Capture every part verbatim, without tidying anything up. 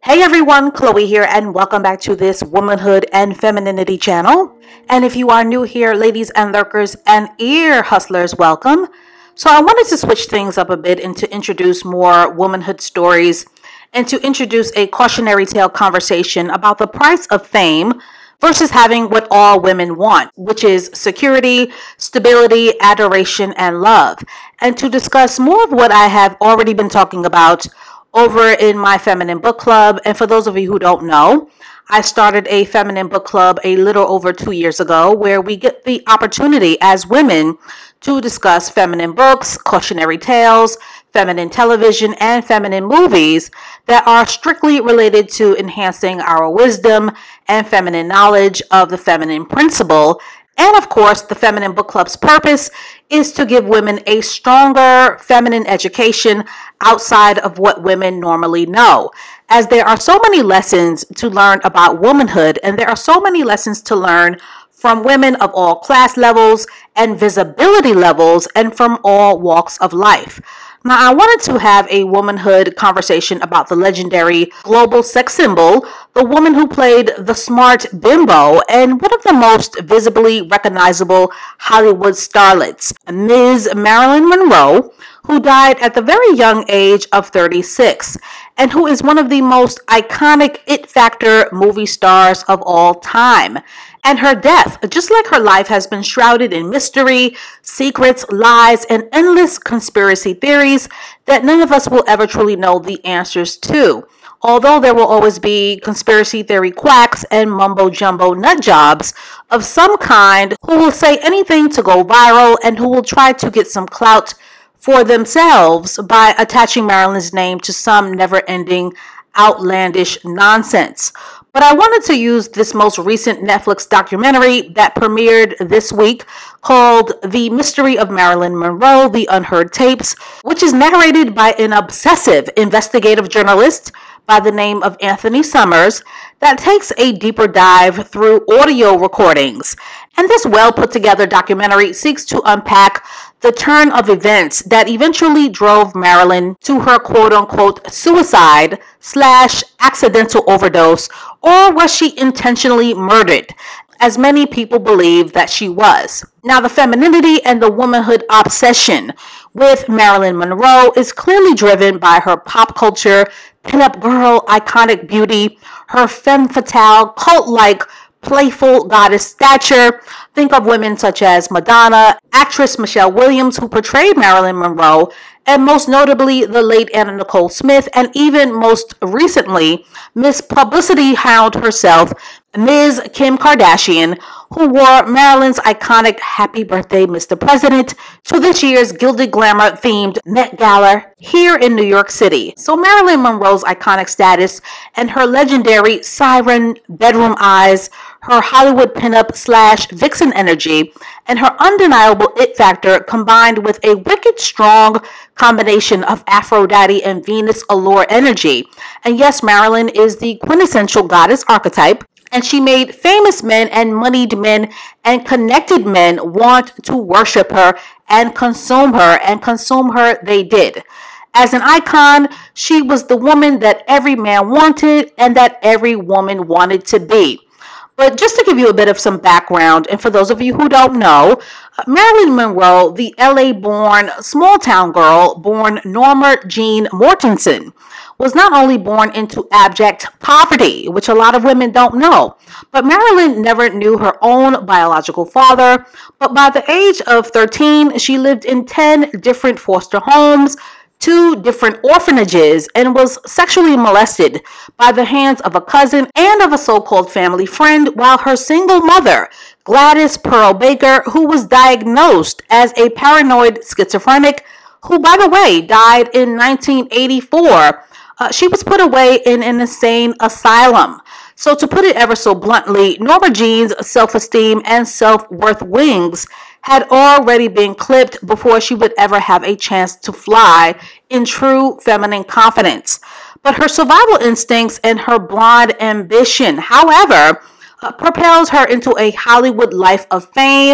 Hey everyone, Chloe here, and welcome back to this Womanhood and Femininity channel. And if you are new here, ladies and lurkers and ear hustlers, welcome. So I wanted to switch things up a bit and to introduce more womanhood stories and to introduce a cautionary tale conversation about the price of fame versus having what all women want, which is security, stability, adoration, and love. And to discuss more of what I have already been talking about over in my feminine book club. And for those of you who don't know, I started a feminine book club a little over two years ago where we get the opportunity as women to discuss feminine books, cautionary tales, feminine television, and feminine movies that are strictly related to enhancing our wisdom and feminine knowledge of the feminine principle. And of course, the Feminine Book Club's purpose is to give women a stronger feminine education outside of what women normally know. As there are so many lessons to learn about womanhood, and there are so many lessons to learn from women of all class levels and visibility levels and from all walks of life. Now, I wanted to have a womanhood conversation about the legendary global sex symbol, the woman who played the smart bimbo, and one of the most visibly recognizable Hollywood starlets, Miz Marilyn Monroe, who died at the very young age of thirty-six, and who is one of the most iconic it factor movie stars of all time. And her death, just like her life, has been shrouded in mystery, secrets, lies, and endless conspiracy theories that none of us will ever truly know the answers to. Although there will always be conspiracy theory quacks and mumbo jumbo nut jobs of some kind who will say anything to go viral and who will try to get some clout for themselves by attaching Marilyn's name to some never-ending outlandish nonsense. But I wanted to use this most recent Netflix documentary that premiered this week called The Mystery of Marilyn Monroe, The Unheard Tapes, which is narrated by an obsessive investigative journalist by the name of Anthony Summers that takes a deeper dive through audio recordings. And this well put together documentary seeks to unpack the turn of events that eventually drove Marilyn to her quote-unquote suicide slash accidental overdose, or was she intentionally murdered, as many people believe that she was. Now, the femininity and the womanhood obsession with Marilyn Monroe is clearly driven by her pop culture, pinup girl, iconic beauty, her femme fatale, cult-like, playful goddess stature. Think of women such as Madonna, actress Michelle Williams, who portrayed Marilyn Monroe, and most notably the late Anna Nicole Smith, and even most recently, Miss Publicity Hound herself, Miz Kim Kardashian, who wore Marilyn's iconic Happy Birthday, Mister President to this year's Gilded Glamour themed Met Gala here in New York City. So Marilyn Monroe's iconic status and her legendary siren bedroom eyes, her Hollywood pinup slash vixen energy, and her undeniable it factor combined with a wicked strong combination of Aphrodite and Venus allure energy. And yes, Marilyn is the quintessential goddess archetype, and she made famous men and moneyed men and connected men want to worship her and consume her, and consume her they did. As an icon, she was the woman that every man wanted and that every woman wanted to be. But just to give you a bit of some background, and for those of you who don't know, Marilyn Monroe, the L A-born small-town girl, born Norma Jean Mortensen, was not only born into abject poverty, which a lot of women don't know, but Marilyn never knew her own biological father. But by the age of thirteen, she lived in ten different foster homes, two different orphanages, and was sexually molested by the hands of a cousin and of a so-called family friend, while her single mother, Gladys Pearl Baker, who was diagnosed as a paranoid schizophrenic, who, by the way, died in nineteen eighty-four, uh, she was put away in an insane asylum. So to put it ever so bluntly, Norma Jean's self-esteem and self-worth wings had already been clipped before she would ever have a chance to fly in true feminine confidence. But her survival instincts and her blonde ambition, however, uh, propels her into a Hollywood life of fame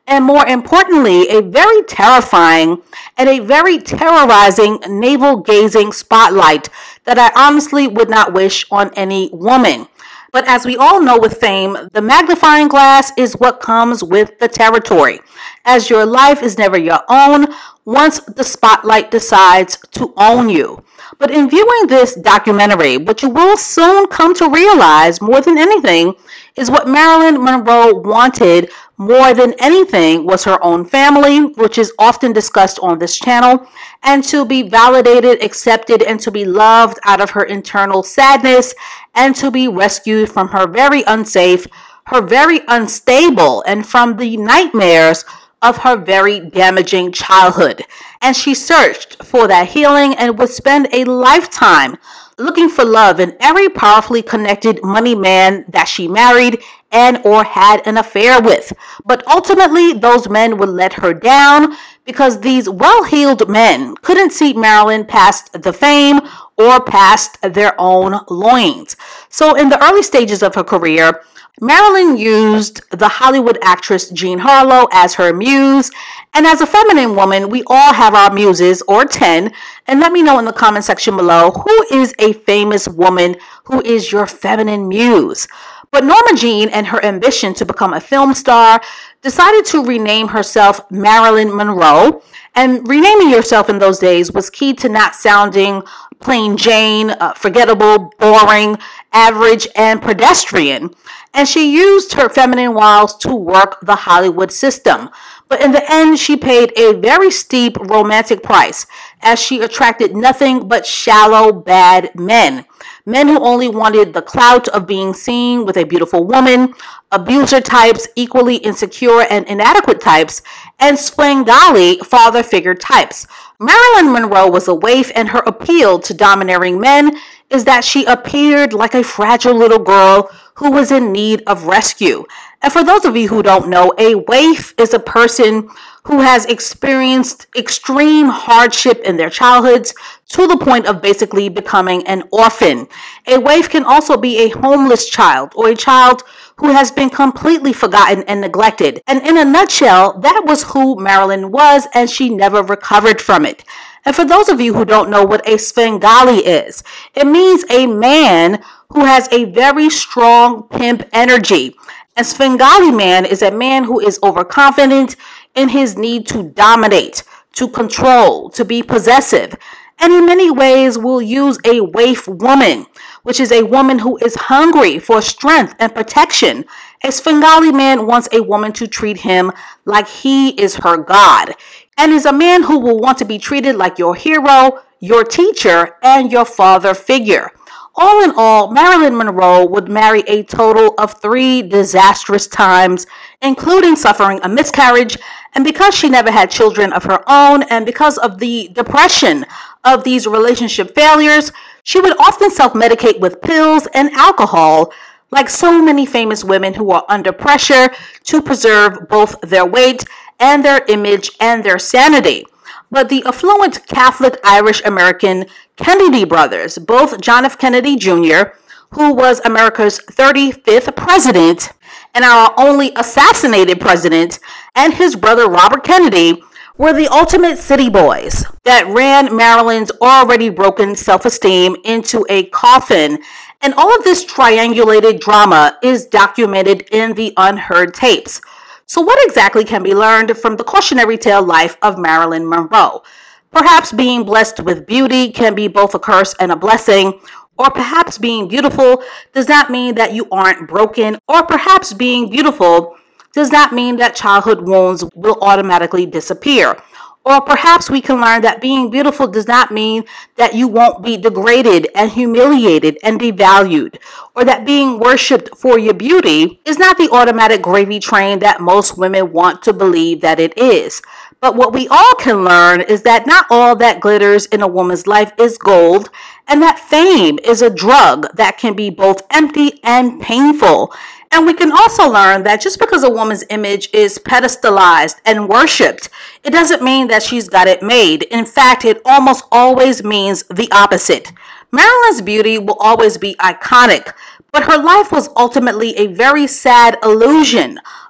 and more importantly, a very terrifying and a very terrorizing navel-gazing spotlight that I honestly would not wish on any woman. But as we all know with fame, the magnifying glass is what comes with the territory, as your life is never your own once the spotlight decides to own you. But in viewing this documentary, what you will soon come to realize more than anything is what Marilyn Monroe wanted more than anything was her own family, which is often discussed on this channel, and to be validated, accepted, and to be loved out of her internal sadness, and to be rescued from her very unsafe, her very unstable, and from the nightmares of her very damaging childhood. And she searched for that healing and would spend a lifetime looking for love in every powerfully connected money man that she married and or had an affair with. But ultimately, those men would let her down because these well-heeled men couldn't see Marilyn past the fame or past their own loins. So in the early stages of her career, Marilyn used the Hollywood actress Jean Harlow as her muse, and as a feminine woman, we all have our muses, or ten, and let me know in the comment section below who is a famous woman who is your feminine muse. But Norma Jean, and her ambition to become a film star, decided to rename herself Marilyn Monroe, and renaming yourself in those days was key to not sounding plain Jane, uh, forgettable, boring, average, and pedestrian. And she used her feminine wiles to work the Hollywood system. But in the end, she paid a very steep romantic price, as she attracted nothing but shallow, bad men. Men who only wanted the clout of being seen with a beautiful woman, abuser types, equally insecure and inadequate types, and Svengali father figure types. Marilyn Monroe was a waif, and her appeal to domineering men is that she appeared like a fragile little girl who was in need of rescue. And for those of you who don't know, a waif is a person who has experienced extreme hardship in their childhoods to the point of basically becoming an orphan. A waif can also be a homeless child or a child who has been completely forgotten and neglected. And in a nutshell, that was who Marilyn was, and she never recovered from it. And for those of you who don't know what a Svengali is, it means a man who has a very strong pimp energy. A Svengali man is a man who is overconfident in his need to dominate, to control, to be possessive, and in many ways will use a waif woman, which is a woman who is hungry for strength and protection. A Svengali man wants a woman to treat him like he is her god, and is a man who will want to be treated like your hero, your teacher, and your father figure. All in all, Marilyn Monroe would marry a total of three disastrous times, including suffering a miscarriage, and because she never had children of her own, and because of the depression of these relationship failures, she would often self-medicate with pills and alcohol, like so many famous women who are under pressure to preserve both their weight and their image and their sanity. But the affluent Catholic Irish American Kennedy brothers, both John F. Kennedy Junior, who was America's thirty-fifth president and our only assassinated president, and his brother Robert Kennedy, were the ultimate city boys that ran Marilyn's already broken self-esteem into a coffin. And all of this triangulated drama is documented in the unheard tapes. So what exactly can be learned from the cautionary tale life of Marilyn Monroe? Perhaps being blessed with beauty can be both a curse and a blessing, or perhaps being beautiful does not mean that you aren't broken, or perhaps being beautiful does not mean that childhood wounds will automatically disappear. Or perhaps we can learn that being beautiful does not mean that you won't be degraded and humiliated and devalued, or that being worshipped for your beauty is not the automatic gravy train that most women want to believe that it is. But what we all can learn is that not all that glitters in a woman's life is gold, and that fame is a drug that can be both empty and painful. And we can also learn that just because a woman's image is pedestalized and worshipped, it doesn't mean that she's got it made. In fact, it almost always means the opposite. Marilyn's beauty will always be iconic, but her life was ultimately a very sad illusion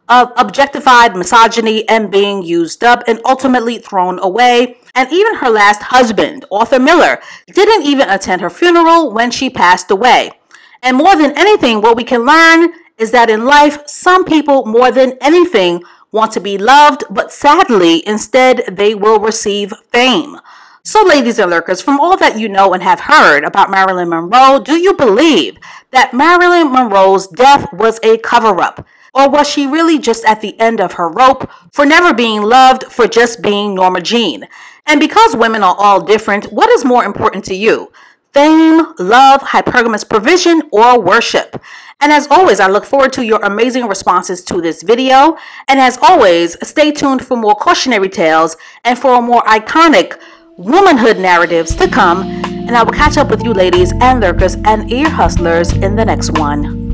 of objectified misogyny and being used up and ultimately thrown away. And even her last husband, Arthur Miller, didn't even attend her funeral when she passed away. And more than anything, what we can learn is that in life, some people more than anything want to be loved, but sadly, instead, they will receive fame. So, ladies and lurkers, from all that you know and have heard about Marilyn Monroe, do you believe that Marilyn Monroe's death was a cover-up? Or was she really just at the end of her rope for never being loved, for just being Norma Jean? And because women are all different, what is more important to you? Fame, love, hypergamous provision, or worship? And as always, I look forward to your amazing responses to this video. And as always, stay tuned for more cautionary tales and for more iconic womanhood narratives to come. And I will catch up with you ladies and lurkers and ear hustlers in the next one.